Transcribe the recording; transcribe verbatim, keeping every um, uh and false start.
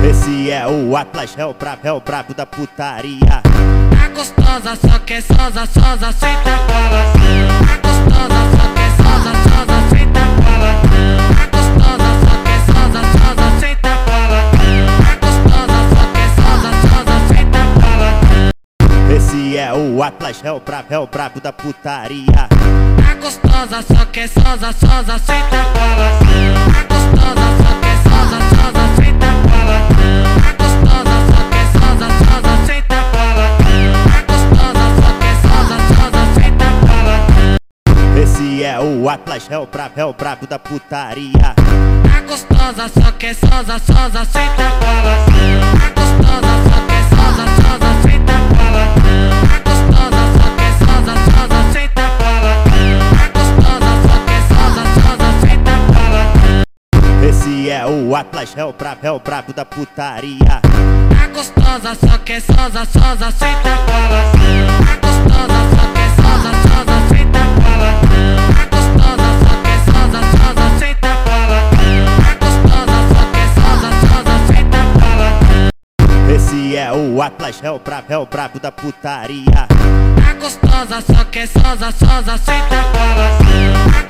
Esse é o Atlas, é o brabo, é o brabo da putaria. Tá gostosa, só quer sosa, sosa, senta cola. Tá gostosa, só quer sosa, sosa, senta cola. Tá gostosa, só quer sosa, sosa, senta cola. Tá gostosa, só quer sosa, sosa, senta cola. Esse é o Atlas, é o brabo, é o brabo da putaria. Tá gostosa, só quer sosa, sosa, senta cola. Tá gostosa, só quer sosa, sosa, senta cola. Tá gostosa, só quer sosa, sosa, senta cola. Tá gostosa, só quer sosa, sosa, senta cola. Esse é o Atlas, é o brabo, é o brabo da putaria. Tá gostosa, só quer sosa, sosa, senta cola. Tá gostosa, só quer sosa, sosa, senta cola. Tá gostosa, só quer sosa, sosa, senta cola. Tá gostosa, só quer sosa, sosa, senta cola. Esse é o Atlas, é o brabo, é o brabo da putaria. Tá gostosa, só quer sosa, sosa, senta cola. Tá gostosa, só quer sosa, sosa, senta cola. Tá gostosa, só quer sosa, sosa, senta cola. Tá gostosa, só quer sosa, sosa, senta cola. Esse é o Atlas, é o brabo, é o brabo da putaria. Tá gostosa, só quer sosa, sosa, senta cola.